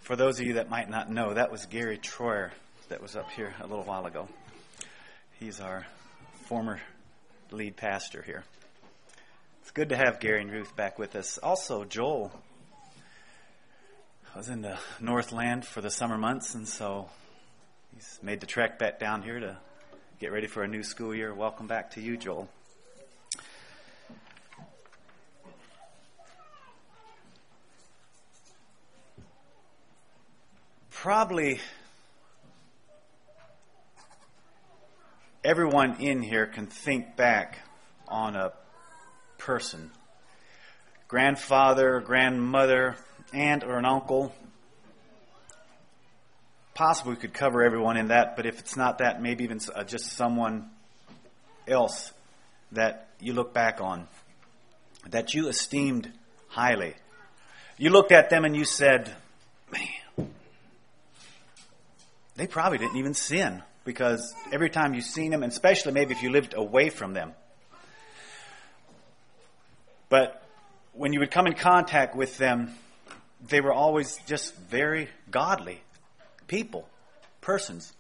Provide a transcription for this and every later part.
For those of you that might not know, that was Gary Troyer that was up here a little while ago. He's our former lead pastor here. It's good to have Gary and Ruth back with us. Also, Joel was in the Northland for the summer months, and so he's made the trek back down here to get ready for a new school year. Welcome back to you, Joel. Probably everyone in here can think back on a person, grandfather, grandmother, aunt, or an uncle. Possibly we could cover everyone in that, but if it's not that, maybe even just someone else that you look back on, that you esteemed highly. You looked at them and you said, man, they probably didn't even sin, because every time you've seen them, and especially maybe if you lived away from them. But when you would come in contact with them, they were always just very godly people, persons.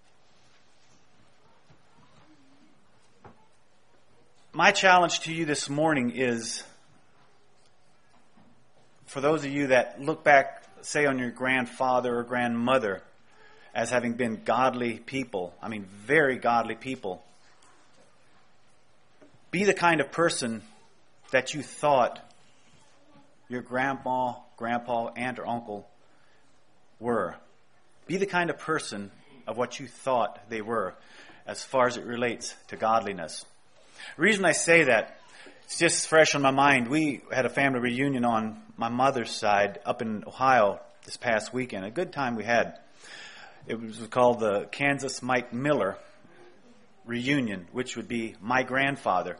My challenge to you this morning is, for those of you that look back, say, on your grandfather or grandmother as having been godly people, I mean very godly people, be the kind of person that you thought your grandma, grandpa, aunt, or uncle were. Be the kind of person of what you thought they were as far as it relates to godliness. The reason I say that, it's just fresh on my mind. We had a family reunion on my mother's side up in Ohio this past weekend. A good time we had. It was called the Kansas Mike Miller reunion, which would be my grandfather.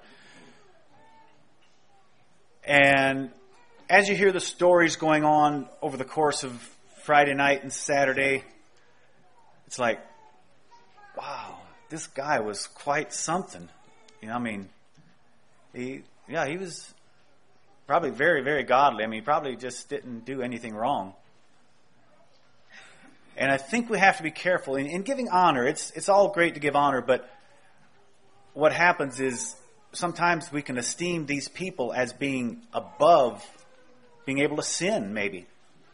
And as you hear the stories going on over the course of Friday night and Saturday, it's like, wow, this guy was quite something. You know, I mean, he was probably very, very godly. I mean, he probably just didn't do anything wrong. And I think we have to be careful in giving honor. It's all great to give honor, but what happens is sometimes we can esteem these people as being above being able to sin, maybe.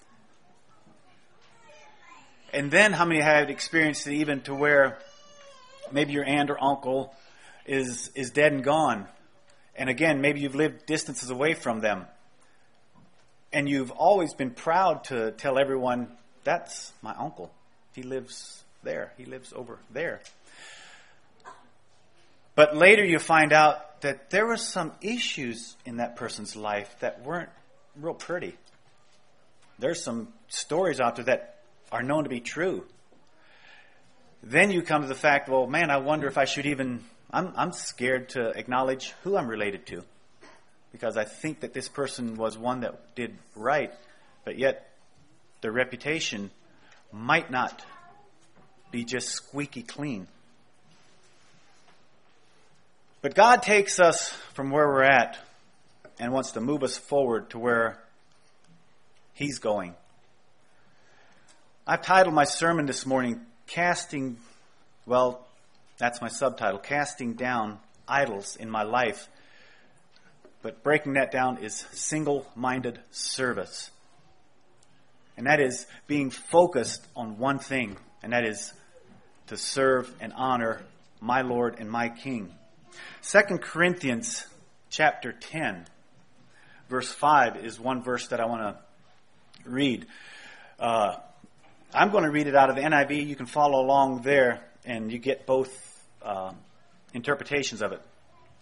And then how many have experienced it even to where maybe your aunt or uncle is dead and gone. And again, maybe you've lived distances away from them. And you've always been proud to tell everyone, that's my uncle. He lives there. He lives over there. But later you find out that there were some issues in that person's life that weren't real pretty. There's some stories out there that are known to be true. Then you come to the fact, well, man, I wonder if I should even, I'm scared to acknowledge who I'm related to. Because I think that this person was one that did right, but yet their reputation might not be just squeaky clean. But God takes us from where we're at and wants to move us forward to where He's going. I've titled my sermon this morning, that's my subtitle, Casting Down Idols in My Life. But breaking that down is single-minded service. And that is being focused on one thing, and that is to serve and honor my Lord and my King. 2 Corinthians chapter 10, verse 5 is one verse that I want to read. I'm going to read it out of the NIV. You can follow along there, and you get both interpretations of it.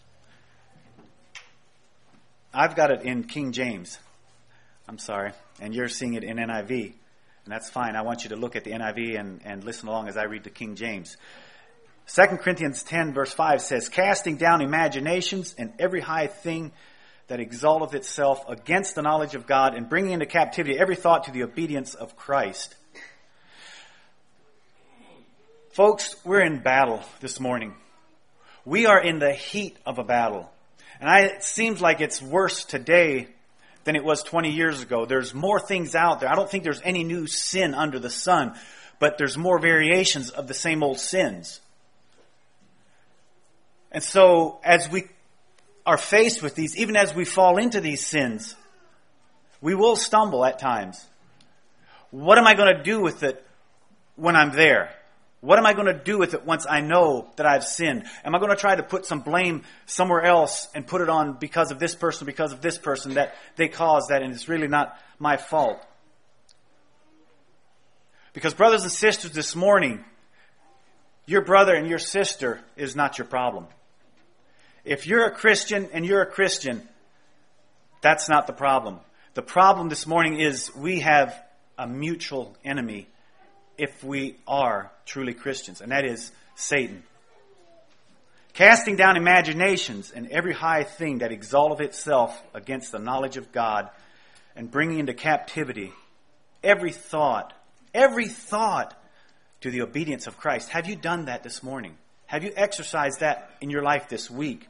I've got it in King James. I'm sorry. And you're seeing it in NIV. And that's fine. I want you to look at the NIV and listen along as I read the King James. 2 Corinthians 10 verse 5 says, casting down imaginations and every high thing that exalteth itself against the knowledge of God, and bringing into captivity every thought to the obedience of Christ. Folks, we're in battle this morning. We are in the heat of a battle. And it seems like it's worse today than it was 20 years ago. There's more things out there. I don't think there's any new sin under the sun, but there's more variations of the same old sins. And so as we are faced with these, even as we fall into these sins, we will stumble at times. What am I going to do with it when I'm there? What am I going to do with it once I know that I've sinned? Am I going to try to put some blame somewhere else and put it on because of this person, that they caused that, and it's really not my fault? Because brothers and sisters, this morning, your brother and your sister is not your problem. If you're a Christian and you're a Christian, that's not the problem. The problem this morning is we have a mutual enemy if we are truly Christians, and that is Satan. Casting down imaginations and every high thing that exalteth itself against the knowledge of God, and bringing into captivity every thought to the obedience of Christ. Have you done that this morning? Have you exercised that in your life this week?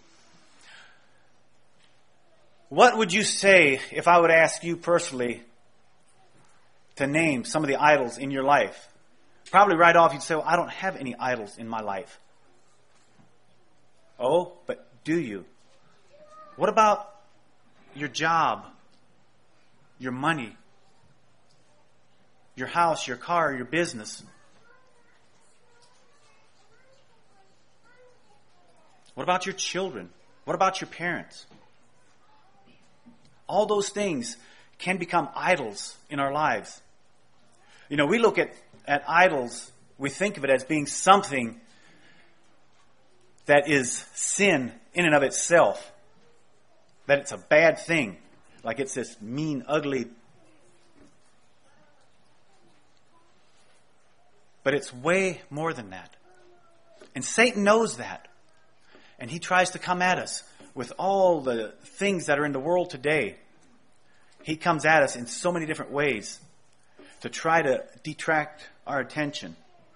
What would you say if I would ask you personally to name some of the idols in your life? Probably right off you'd say, well, I don't have any idols in my life. Oh, but do you? What about your job, your money, your house, your car, your business? What about your children? What about your parents? All those things can become idols in our lives. You know, we look at idols, we think of it as being something that is sin in and of itself. That it's a bad thing. Like it's this mean, ugly. But it's way more than that. And Satan knows that. And he tries to come at us with all the things that are in the world today. He comes at us in so many different ways to try to detract our attention.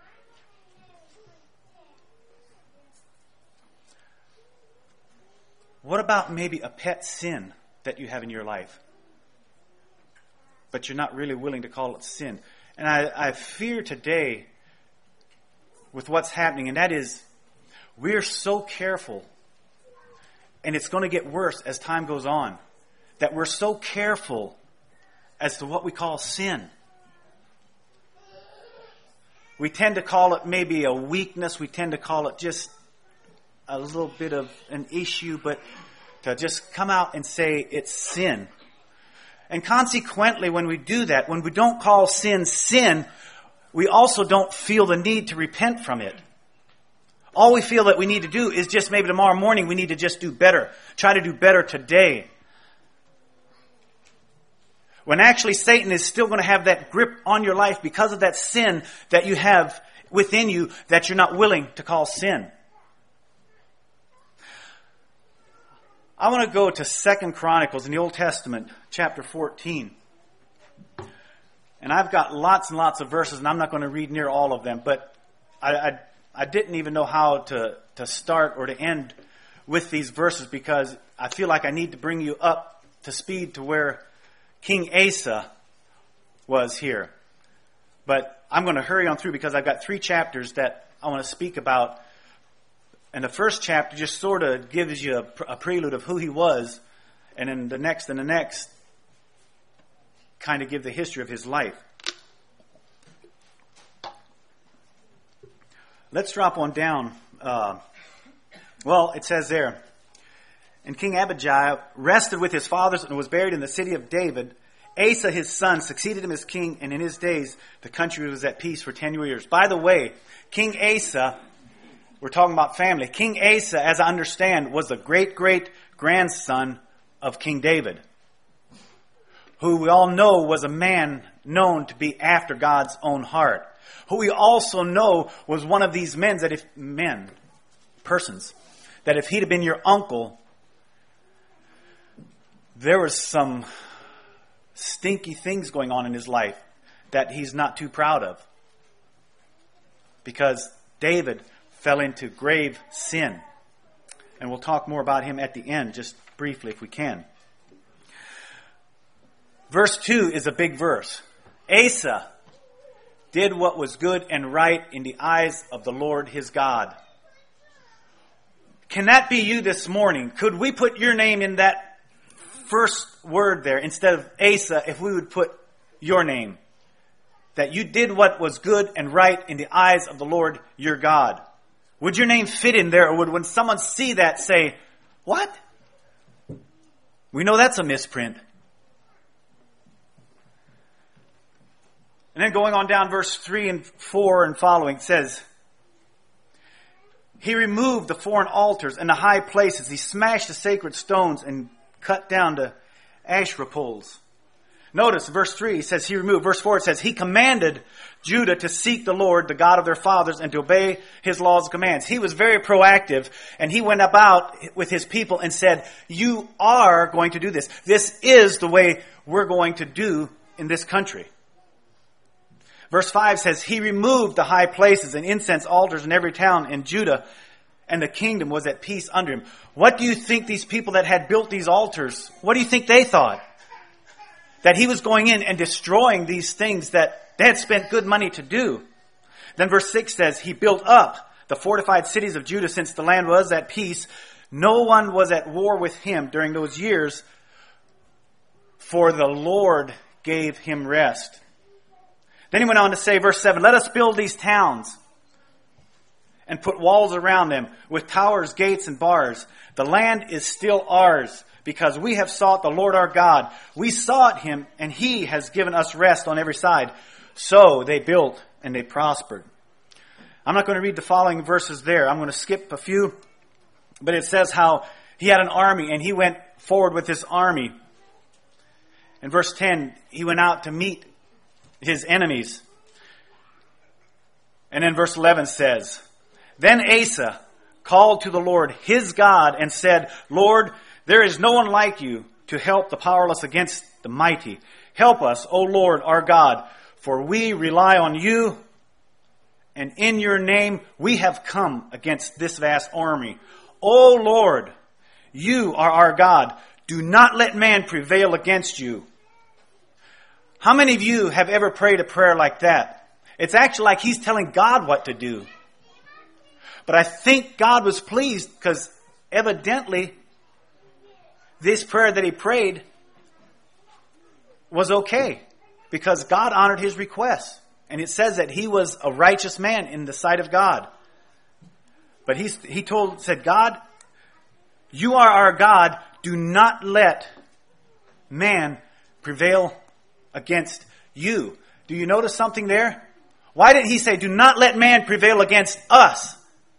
What about maybe a pet sin that you have in your life, but you're not really willing to call it sin? And I fear today with what's happening, and that is we're so careful, and it's going to get worse as time goes on, that we're so careful as to what we call sin. We tend to call it maybe a weakness. We tend to call it just a little bit of an issue, but to just come out and say it's sin. And consequently, when we do that, when we don't call sin sin, we also don't feel the need to repent from it. All we feel that we need to do is just maybe tomorrow morning we need to just do better. Try to do better today. When actually Satan is still going to have that grip on your life because of that sin that you have within you that you're not willing to call sin. I want to go to 2 Chronicles in the Old Testament, chapter 14. And I've got lots and lots of verses, and I'm not going to read near all of them, but I didn't even know how to start or to end with these verses because I feel like I need to bring you up to speed to where King Asa was here. But I'm going to hurry on through because I've got 3 chapters that I want to speak about. And the first chapter just sort of gives you a prelude of who he was. And then the next kind of give the history of his life. Let's drop one down. It says there, and King Abijah rested with his fathers and was buried in the city of David. Asa, his son, succeeded him as king, and in his days the country was at peace for 10 years. By the way, King Asa, we're talking about family. King Asa, as I understand, was the great-great-grandson of King David, who we all know was a man known to be after God's own heart, who we also know was one of these persons, that if he'd have been your uncle, there was some stinky things going on in his life that he's not too proud of. Because David fell into grave sin. And we'll talk more about him at the end, just briefly if we can. Verse 2 is a big verse. Asa did what was good and right in the eyes of the Lord his God. Can that be you this morning? Could we put your name in that first word there instead of Asa if we would put your name? That you did what was good and right in the eyes of the Lord your God. Would your name fit in there, or would when someone see that say, what? We know that's a misprint. And then going on down verse 3 and 4 and following, it says, he removed the foreign altars and the high places. He smashed the sacred stones and cut down the Asherah poles. Notice verse 3 says he removed. Verse 4 it says he commanded Judah to seek the Lord, the God of their fathers, and to obey his laws and commands. He was very proactive, and he went about with his people and said, you are going to do this. This is the way we're going to do in this country. Verse 5 says he removed the high places and incense altars in every town in Judah, and the kingdom was at peace under him. What do you think these people that had built these altars, what do you think they thought? That he was going in and destroying these things that they had spent good money to do. Then verse 6 says, he built up the fortified cities of Judah since the land was at peace. No one was at war with him during those years, for the Lord gave him rest. Then he went on to say, verse 7, let us build these towns and put walls around them with towers, gates, and bars. The land is still ours, because we have sought the Lord our God. We sought him, and he has given us rest on every side. So they built and they prospered. I'm not going to read the following verses there. I'm going to skip a few. But it says how he had an army, and he went forward with his army. In verse 10, he went out to meet his enemies. And then verse 11 says, then Asa called to the Lord his God and said, Lord, there is no one like you to help the powerless against the mighty. Help us, O Lord our God, for we rely on you, and in your name we have come against this vast army. O Lord, you are our God. Do not let man prevail against you. How many of you have ever prayed a prayer like that? It's actually like he's telling God what to do. But I think God was pleased because evidently this prayer that he prayed was okay, because God honored his request. And it says that he was a righteous man in the sight of God. But he said, God, you are our God. Do not let man prevail against you. Do you notice something there? Why didn't he say, do not let man prevail against us?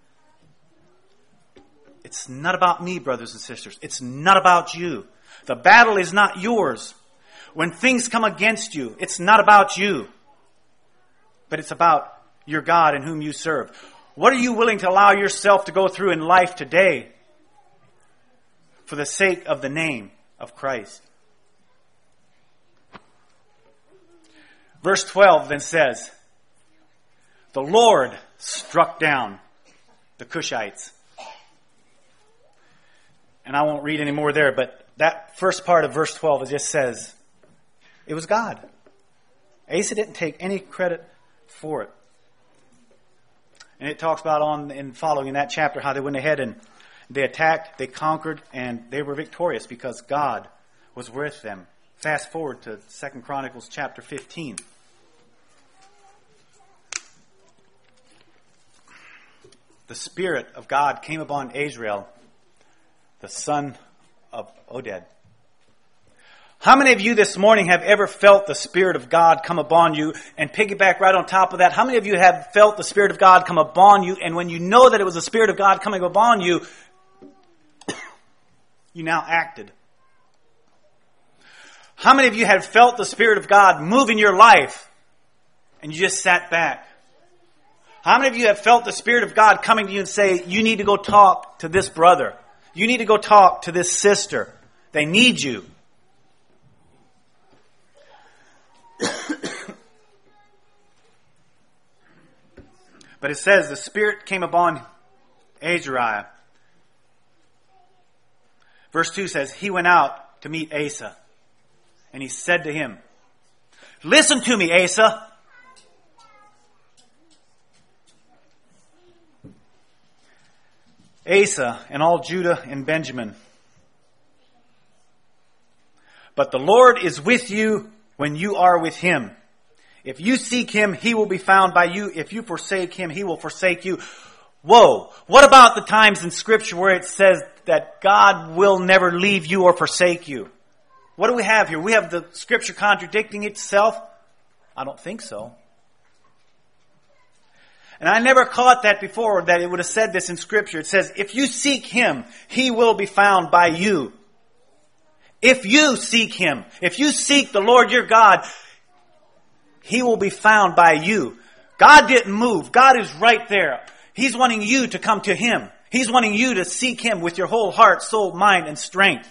It's not about me, brothers and sisters. It's not about you. The battle is not yours. When things come against you, it's not about you. But it's about your God and whom you serve. What are you willing to allow yourself to go through in life today for the sake of the name of Christ? Verse 12 then says, the Lord struck down the Cushites. And I won't read any more there, but that first part of verse 12, it just says, it was God. Asa didn't take any credit for it. And it talks about in following in that chapter how they went ahead and they attacked, they conquered, and they were victorious because God was with them. Fast forward to 2 Chronicles chapter 15. The Spirit of God came upon Azrael, the son of Oded. How many of you this morning have ever felt the Spirit of God come upon you? And piggyback right on top of that, how many of you have felt the Spirit of God come upon you, and when you know that it was the Spirit of God coming upon you, you now acted? How many of you have felt the Spirit of God move in your life, and you just sat back? How many of you have felt the Spirit of God coming to you and say, you need to go talk to this brother. You need to go talk to this sister. They need you. But it says the Spirit came upon Azariah. Verse 2 says he went out to meet Asa. And he said to him, "Listen to me, Asa. Asa and all Judah and Benjamin. But the Lord is with you when you are with him. If you seek him, he will be found by you. If you forsake him, he will forsake you." Whoa. What about the times in Scripture where it says that God will never leave you or forsake you? What do we have here? We have the Scripture contradicting itself? I don't think so. And I never caught that before, that it would have said this in Scripture. It says, if you seek him, he will be found by you. If you seek him, if you seek the Lord your God, he will be found by you. God didn't move. God is right there. He's wanting you to come to him. He's wanting you to seek him with your whole heart, soul, mind, and strength.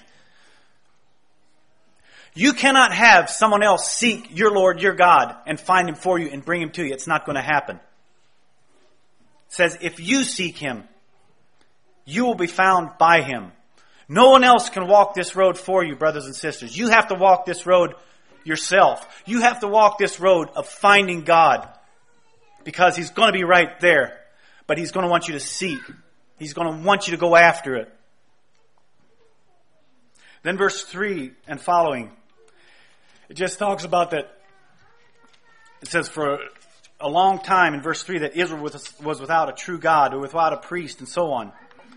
You cannot have someone else seek your Lord, your God, and find him for you and bring him to you. It's not going to happen. It says, if you seek him, you will be found by him. No one else can walk this road for you, brothers and sisters. You have to walk this road yourself. You have to walk this road of finding God, because he's going to be right there. But he's going to want you to seek. He's going to want you to go after it. Then verse 3 and following, it just talks about that. It says, for a long time in verse 3 that Israel was without a true God, or without a priest, and so on.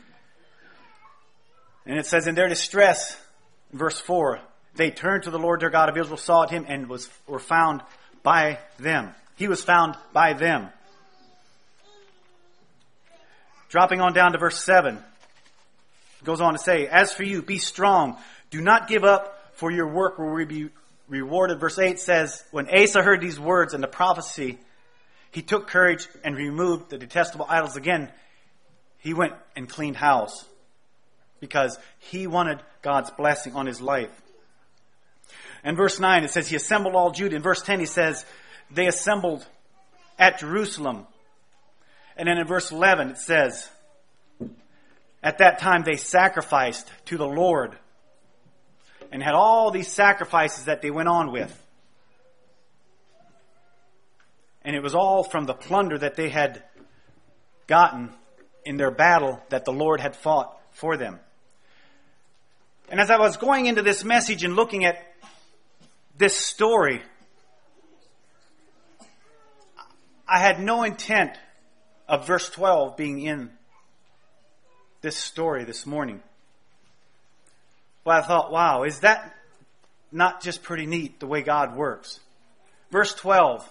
And it says, in their distress, in verse 4, they turned to the Lord their God of Israel, sought him, and were found by them. He was found by them. Dropping on down to verse 7, it goes on to say, as for you, be strong. Do not give up, for your work will be rewarded. Verse 8 says, when Asa heard these words and the prophecy, he took courage and removed the detestable idols again. He went and cleaned house, because he wanted God's blessing on his life. And verse 9, it says, he assembled all Judah. In verse 10, he says, they assembled at Jerusalem. And then in verse 11, it says, at that time they sacrificed to the Lord, and had all these sacrifices that they went on with. And it was all from the plunder that they had gotten in their battle that the Lord had fought for them. And as I was going into this message and looking at this story, I had no intent of verse 12 being in this story this morning. But I thought, wow, is that not just pretty neat the way God works? Verse 12,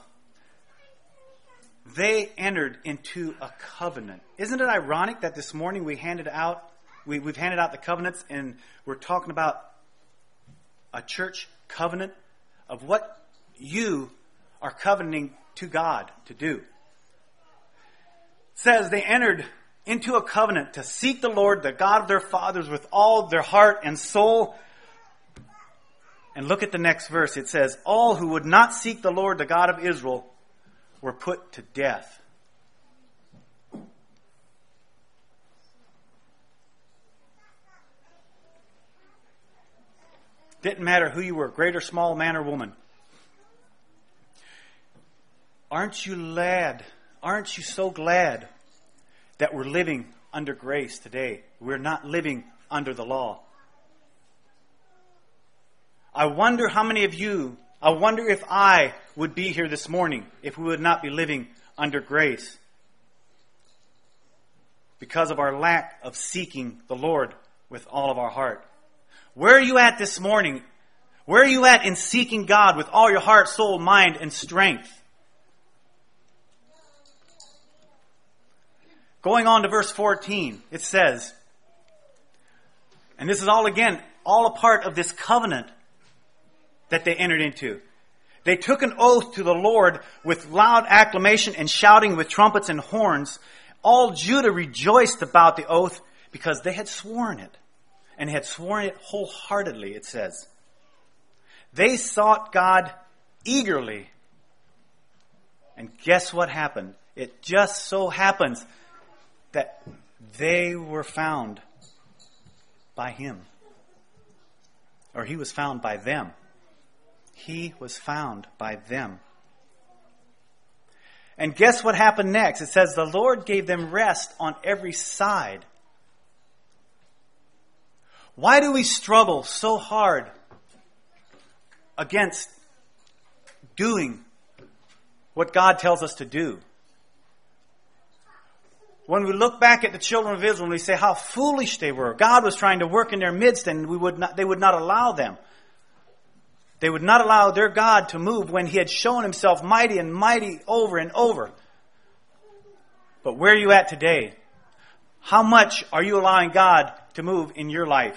they entered into a covenant. Isn't it ironic that this morning we've handed out the covenants, and we're talking about a church covenant of what you are covenanting to God to do. It says they entered into a covenant to seek the Lord, the God of their fathers, with all their heart and soul. And look at the next verse. It says, all who would not seek the Lord, the God of Israel, were put to death. Didn't matter who you were, great or small, man or woman. Aren't you glad? Aren't you so glad that we're living under grace today? We're not living under the law. I wonder how many of you, I wonder if I would be here this morning if we would not be living under grace, because of our lack of seeking the Lord with all of our heart. Where are you at this morning? Where are you at in seeking God with all your heart, soul, mind, and strength? Going on to verse 14, it says, and this is all a part of this covenant that they entered into. They took an oath to the Lord with loud acclamation and shouting with trumpets and horns. All Judah rejoiced about the oath because they had sworn it, and had sworn it wholeheartedly, it says. They sought God eagerly. And guess what happened? It just so happens that they were found by him. Or he was found by them. he was found by them. And guess what happened next? It says the Lord gave them rest on every side. Why do we struggle so hard against doing what God tells us to do? When we look back at the children of Israel and we say how foolish they were, God was trying to work in their midst and they would not allow them. They would not allow their God to move when he had shown himself mighty and mighty over and over. But where are you at today? How much are you allowing God to move in your life?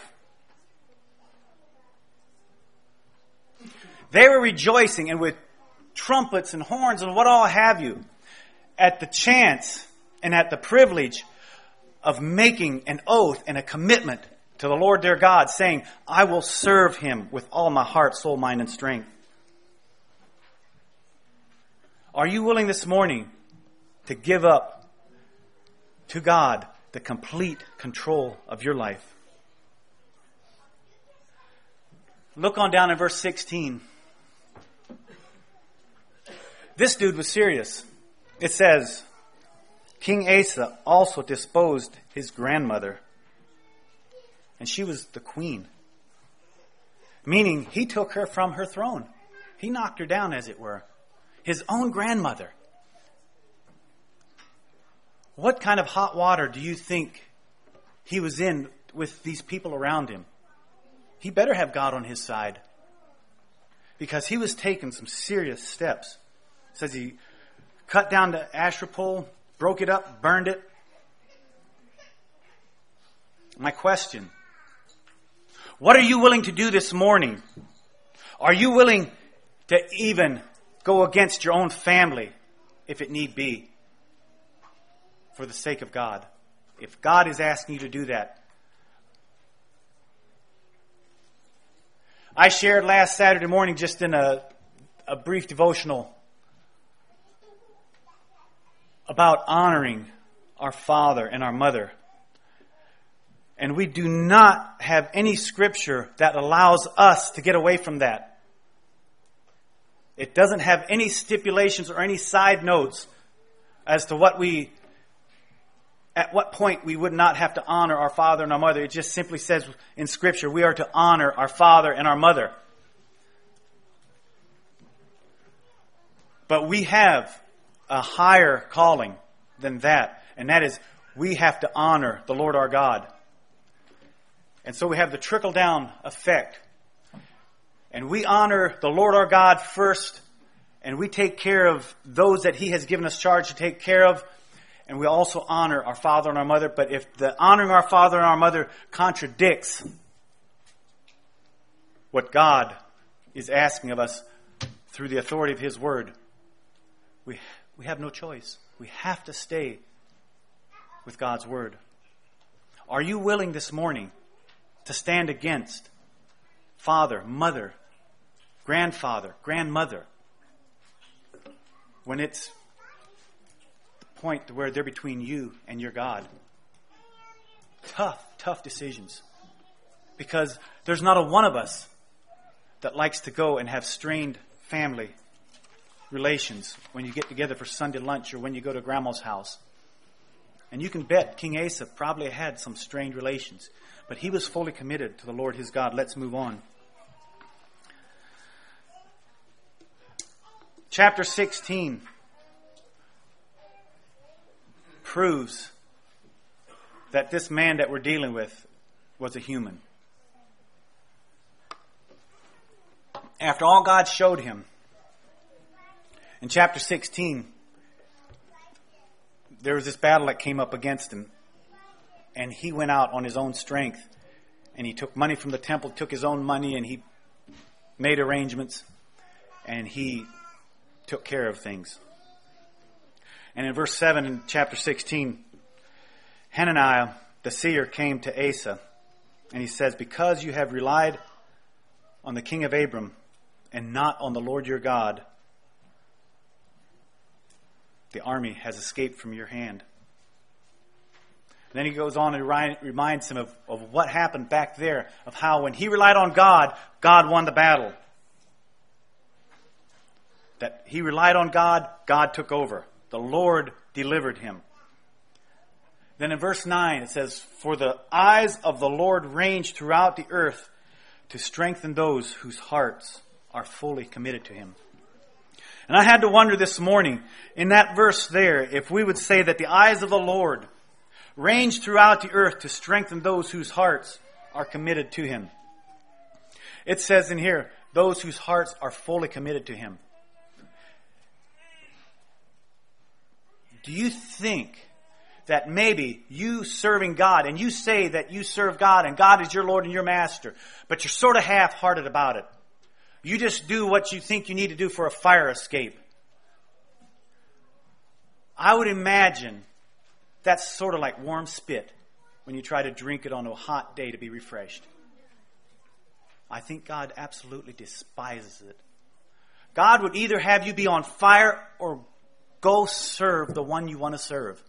They were rejoicing and with trumpets and horns and what all have you at the chance and at the privilege of making an oath and a commitment to the Lord their God, saying, I will serve him with all my heart, soul, mind, and strength. Are you willing this morning to give up to God the complete control of your life? Look on down in verse 16. This dude was serious. It says, King Asa also disposed his grandmother, and she was the queen. Meaning, he took her from her throne. He knocked her down, as it were. His own grandmother. What kind of hot water do you think he was in with these people around him? He better have God on his side. Because he was taking some serious steps. It says he cut down the Asherah pole, broke it up, burned it. My question, what are you willing to do this morning? Are you willing to even go against your own family, if it need be, for the sake of God? If God is asking you to do that. I shared last Saturday morning just in a brief devotional about honoring our father and our mother. And we do not have any scripture that allows us to get away from that. It doesn't have any stipulations or any side notes as to at what point we would not have to honor our father and our mother. It just simply says in scripture, we are to honor our father and our mother. But we have a higher calling than that. And that is, we have to honor the Lord our God. And so we have the trickle-down effect. And we honor the Lord our God first, and we take care of those that he has given us charge to take care of, and we also honor our father and our mother. But if the honoring our father and our mother contradicts what God is asking of us through the authority of his word, we have no choice. We have to stay with God's word. Are you willing this morning to stand against father, mother, grandfather, grandmother, when it's the point where they're between you and your God? Tough decisions. Because there's not a one of us that likes to go and have strained family relations when you get together for Sunday lunch or when you go to grandma's house. And you can bet King Asa probably had some strained relations. But he was fully committed to the Lord his God. Let's move on. Chapter 16 proves that this man that we're dealing with was a human. After all God showed him, in chapter 16, there was this battle that came up against him. And he went out on his own strength. And he took money from the temple, took his own money, and he made arrangements. And he took care of things. And in verse 7 in chapter 16, Hananiah, the seer, came to Asa. And he says, because you have relied on the king of Abram and not on the Lord your God, the army has escaped from your hand. And then he goes on and reminds him of what happened back there, of how when he relied on God, God won the battle. that he relied on God, God took over. The Lord delivered him. Then in verse 9 it says, "For the eyes of the Lord range throughout the earth to strengthen those whose hearts are fully committed to him." And I had to wonder this morning, in that verse there, if we would say that the eyes of the Lord range throughout the earth to strengthen those whose hearts are committed to him. It says in here, those whose hearts are fully committed to him. Do you think that maybe you serving God, and you say that you serve God and God is your Lord and your master, but you're sort of half-hearted about it? You just do what you think you need to do for a fire escape. I would imagine that's sort of like warm spit when you try to drink it on a hot day to be refreshed. I think God absolutely despises it. God would either have you be on fire or go serve the one you want to serve.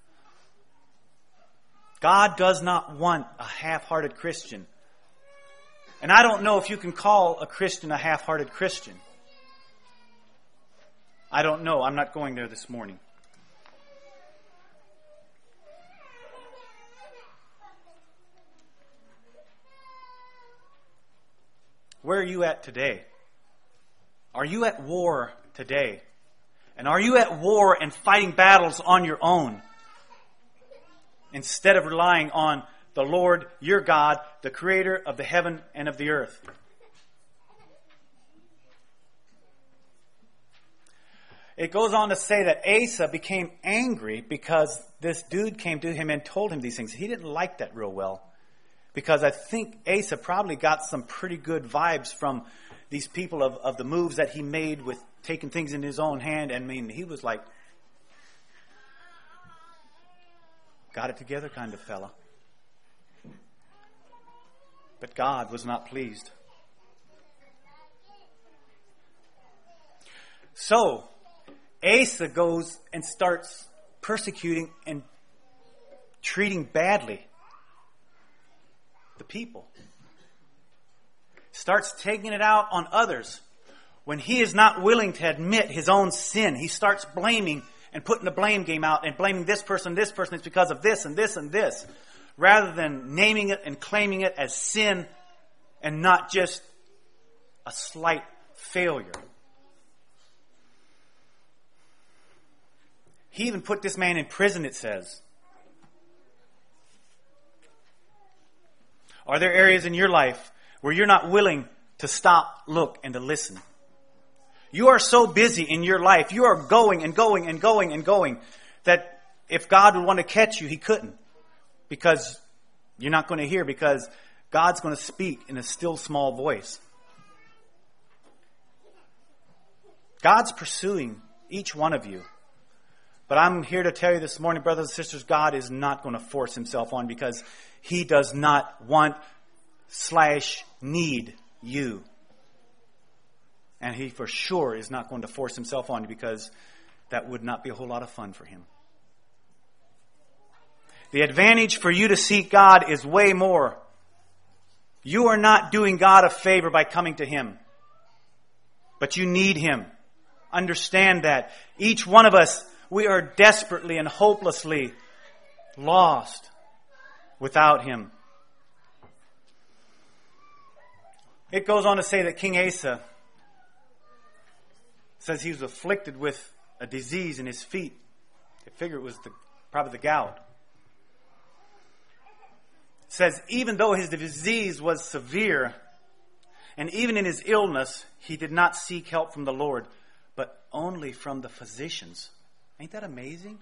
God does not want a half-hearted Christian. And I don't know if you can call a Christian a half-hearted Christian. I don't know. I'm not going there this morning. Where are you at today? Are you at war today? And are you at war and fighting battles on your own, instead of relying on the Lord, your God, the creator of the heaven and of the earth? It goes on to say that Asa became angry because this dude came to him and told him these things. He didn't like that real well, because I think Asa probably got some pretty good vibes from these people of the moves that he made with taking things in his own hand. And I mean, he was like, got it together kind of fella. But God was not pleased. So, Asa goes and starts persecuting and treating badly the people. Starts taking it out on others. When he is not willing to admit his own sin, he starts blaming and putting the blame game out and blaming this person, it's because of this and this and this, rather than naming it and claiming it as sin and not just a slight failure. He even put this man in prison, it says. Are there areas in your life where you're not willing to stop, look, and to listen? You are so busy in your life. You are going and going and going and going that if God would want to catch you, he couldn't. Because you're not going to hear, because God's going to speak in a still small voice. God's pursuing each one of you. But I'm here to tell you this morning, brothers and sisters, God is not going to force himself on, because he does not want / need you. And he for sure is not going to force himself on you, because that would not be a whole lot of fun for him. The advantage for you to seek God is way more. You are not doing God a favor by coming to him. But you need him. Understand that. Each one of us, we are desperately and hopelessly lost without him. It goes on to say that King Asa says he was afflicted with a disease in his feet. I figure it was probably the gout. It says even though his disease was severe, and even in his illness, he did not seek help from the Lord, but only from the physicians. Ain't that amazing?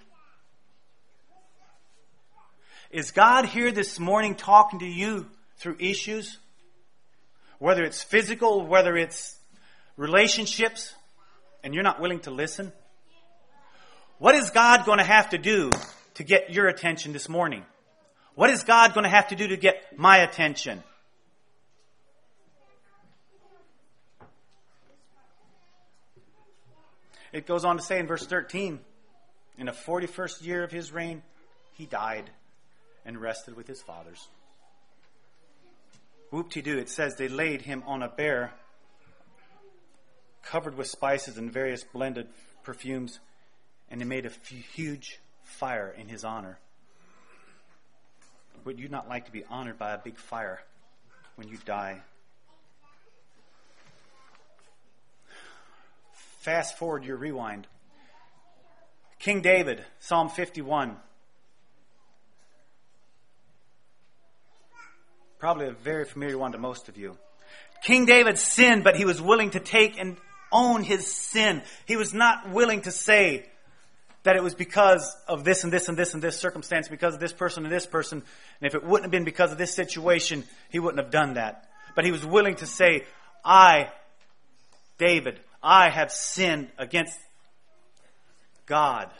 Is God here this morning talking to you through issues? Whether it's physical, whether it's relationships, and you're not willing to listen? What is God going to have to do to get your attention this morning? What is God going to have to do to get my attention? It goes on to say in verse 13, in the 41st year of his reign, he died and rested with his fathers. Whoop-de-doo, it says they laid him on a bare covered with spices and various blended perfumes, and they made a huge fire in his honor. Would you not like to be honored by a big fire when you die? Fast forward your rewind. King David, Psalm 51. Probably a very familiar one to most of you. King David sinned, but he was willing to take and own his sin. He was not willing to say that it was because of this and this and this and this circumstance, because of this person and this person. And if it wouldn't have been because of this situation, he wouldn't have done that. But he was willing to say, I, David, I have sinned against God.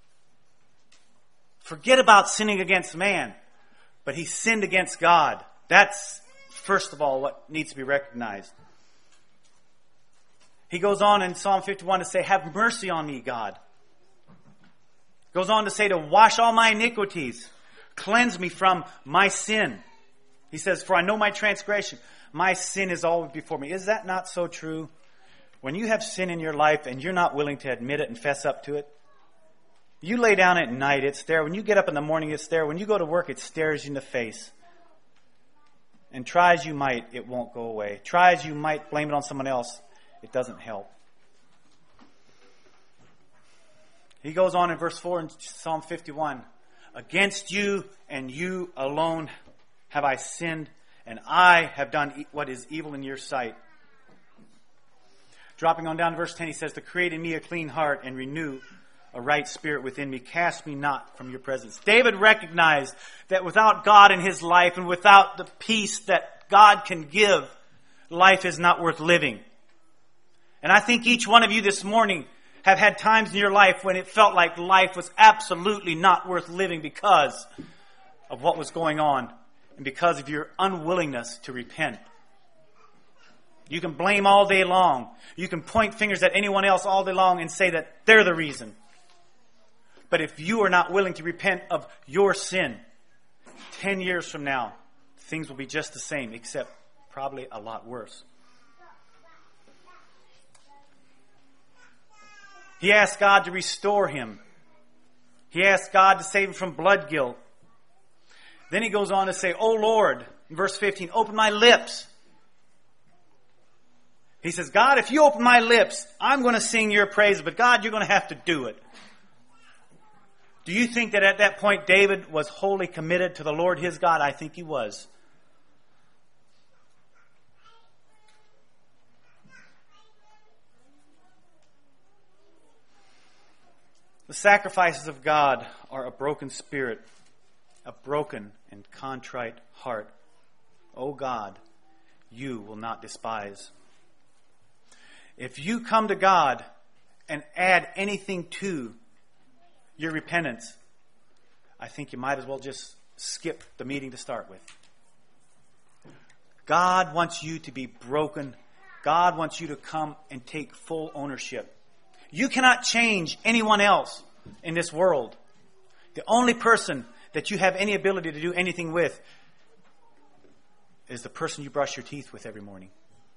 Forget about sinning against man, but he sinned against God. That's, first of all, what needs to be recognized. He goes on in Psalm 51 to say, have mercy on me, God. Goes on to say to wash all my iniquities. Cleanse me from my sin. He says, for I know my transgression. My sin is always before me. Is that not so true? When you have sin in your life and you're not willing to admit it and fess up to it, you lay down at night, it's there. When you get up in the morning, it's there. When you go to work, it stares you in the face. And try as you might, it won't go away. Try as you might blame it on someone else, it doesn't help. He goes on in verse 4 in Psalm 51. Against you and you alone have I sinned, and I have done what is evil in your sight. Dropping on down to verse 10, he says, to create in me a clean heart and renew a right spirit within me. Cast me not from your presence. David recognized that without God in his life and without the peace that God can give, life is not worth living. And I think each one of you this morning have had times in your life when it felt like life was absolutely not worth living because of what was going on and because of your unwillingness to repent. You can blame all day long. You can point fingers at anyone else all day long and say that they're the reason. But if you are not willing to repent of your sin, 10 years from now, things will be just the same, except probably a lot worse. He asked God to restore him. He asked God to save him from blood guilt. Then he goes on to say, "O Lord," in verse 15, "open my lips." He says, God, if you open my lips, I'm going to sing your praise, but God, you're going to have to do it. Do you think that at that point David was wholly committed to the Lord his God? I think he was. The sacrifices of God are a broken spirit, a broken and contrite heart. O God, you will not despise. If you come to God and add anything to your repentance, I think you might as well just skip the meeting to start with. God wants you to be broken. God wants you to come and take full ownership. You cannot change anyone else in this world. The only person that you have any ability to do anything with is the person you brush your teeth with every morning.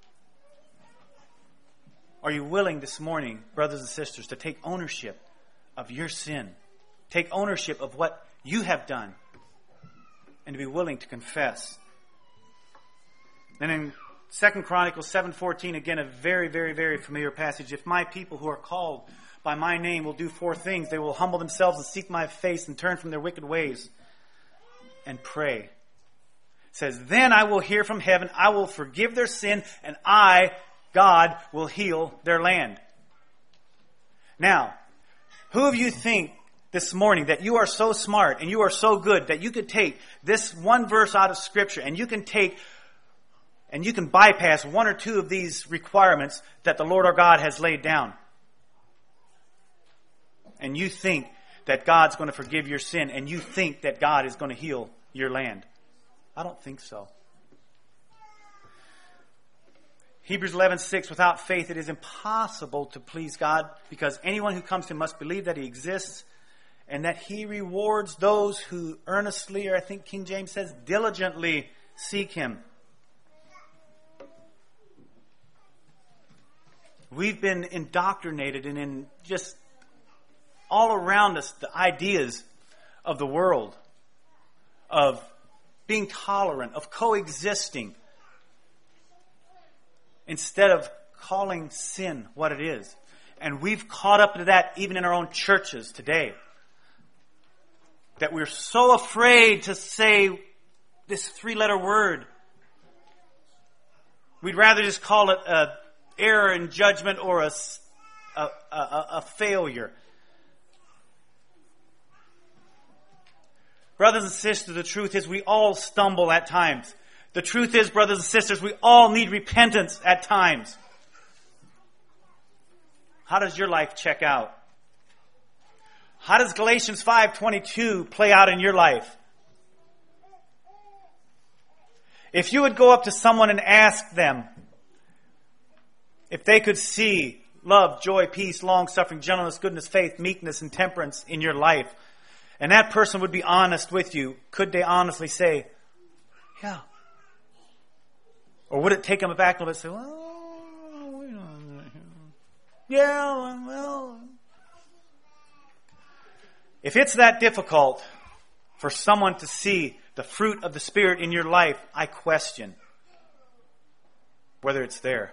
Are you willing this morning, brothers and sisters, to take ownership of your sin? Take ownership of what you have done and to be willing to confess. And in 2 Chronicles 7:14, again, a very, very, very familiar passage. If my people who are called by my name will do 4 things, they will humble themselves and seek my face and turn from their wicked ways and pray. It says, then I will hear from heaven, I will forgive their sin, and I, God, will heal their land. Now, who of you think this morning that you are so smart and you are so good that you could take this one verse out of Scripture and you can take and you can bypass 1 or 2 of these requirements that the Lord our God has laid down? And you think that God's going to forgive your sin and you think that God is going to heal your land? I don't think so. Hebrews 11:6, without faith it is impossible to please God, because anyone who comes to him must believe that he exists and that he rewards those who earnestly, or I think King James says diligently, seek him. We've been indoctrinated and in just all around us the ideas of the world, of being tolerant, of coexisting, instead of calling sin what it is. And we've caught up to that even in our own churches today. That we're so afraid to say this 3-letter word. We'd rather just call it an error in judgment or a failure. Brothers and sisters, the truth is we all stumble at times. The truth is, brothers and sisters, we all need repentance at times. How does your life check out? How does Galatians 5:22 play out in your life? If you would go up to someone and ask them if they could see love, joy, peace, long-suffering, gentleness, goodness, faith, meekness, and temperance in your life, and that person would be honest with you, could they honestly say, yeah? Or would it take them back a little bit and say, well, we don't, yeah, well. If it's that difficult for someone to see the fruit of the Spirit in your life, I question whether it's there.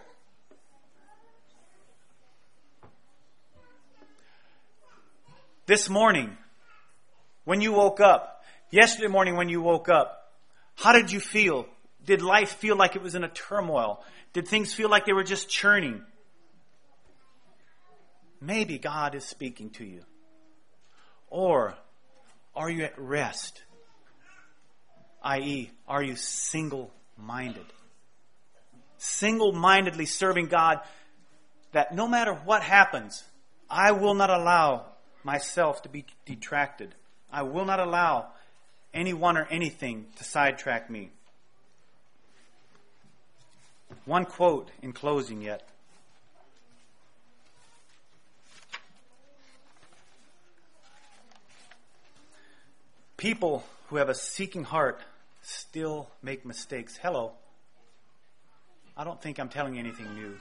This morning, when you woke up, yesterday morning when you woke up, how did you feel? Did life feel like it was in a turmoil? Did things feel like they were just churning? Maybe God is speaking to you. Or are you at rest? I.e., are you single-minded? Single-mindedly serving God, that no matter what happens, I will not allow myself to be detracted. I will not allow anyone or anything to sidetrack me. One quote in closing yet. People who have a seeking heart still make mistakes. Hello. I don't think I'm telling you anything new.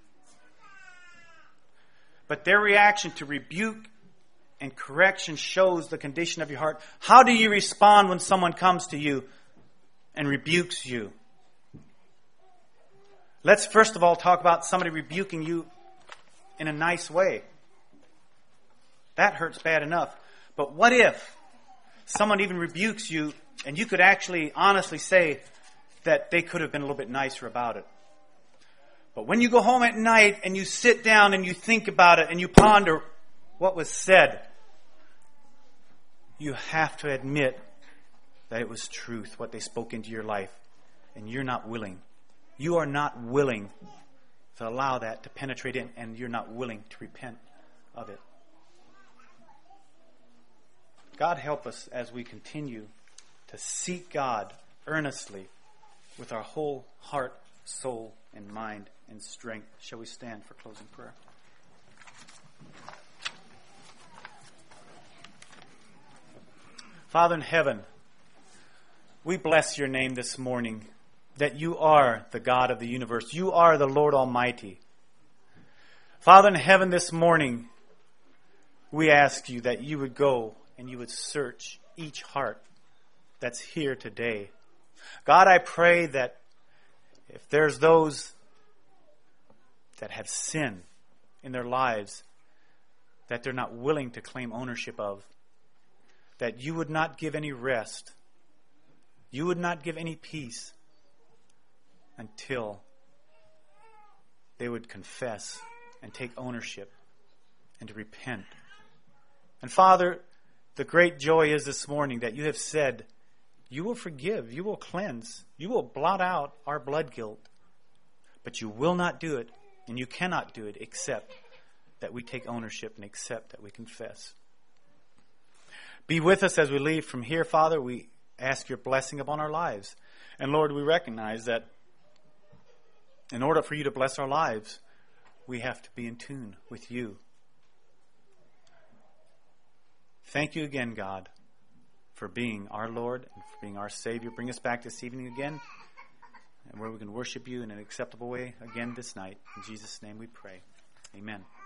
But their reaction to rebuke and correction shows the condition of your heart. How do you respond when someone comes to you and rebukes you? Let's first of all talk about somebody rebuking you in a nice way. That hurts bad enough. But what if someone even rebukes you and you could actually honestly say that they could have been a little bit nicer about it? But when you go home at night and you sit down and you think about it and you ponder what was said, you have to admit that it was truth, what they spoke into your life. And you're not willing. You are not willing to allow that to penetrate in, and you're not willing to repent of it. God help us as we continue to seek God earnestly with our whole heart, soul, and mind and strength. Shall we stand for closing prayer? Father in heaven, we bless your name this morning, that you are the God of the universe. You are the Lord Almighty. Father in heaven, this morning, we ask you that you would go and you would search each heart that's here today. God, I pray that if there's those that have sin in their lives that they're not willing to claim ownership of, that you would not give any rest, you would not give any peace until they would confess and take ownership and to repent. And Father, the great joy is this morning that you have said you will forgive, you will cleanse, you will blot out our blood guilt. But you will not do it, and you cannot do it except that we take ownership and accept that we confess. Be with us as we leave from here, Father. We ask your blessing upon our lives. And Lord, we recognize that in order for you to bless our lives, we have to be in tune with you. Thank you again, God, for being our Lord and for being our Savior. Bring us back this evening again, and where we can worship you in an acceptable way again this night. In Jesus' name we pray. Amen.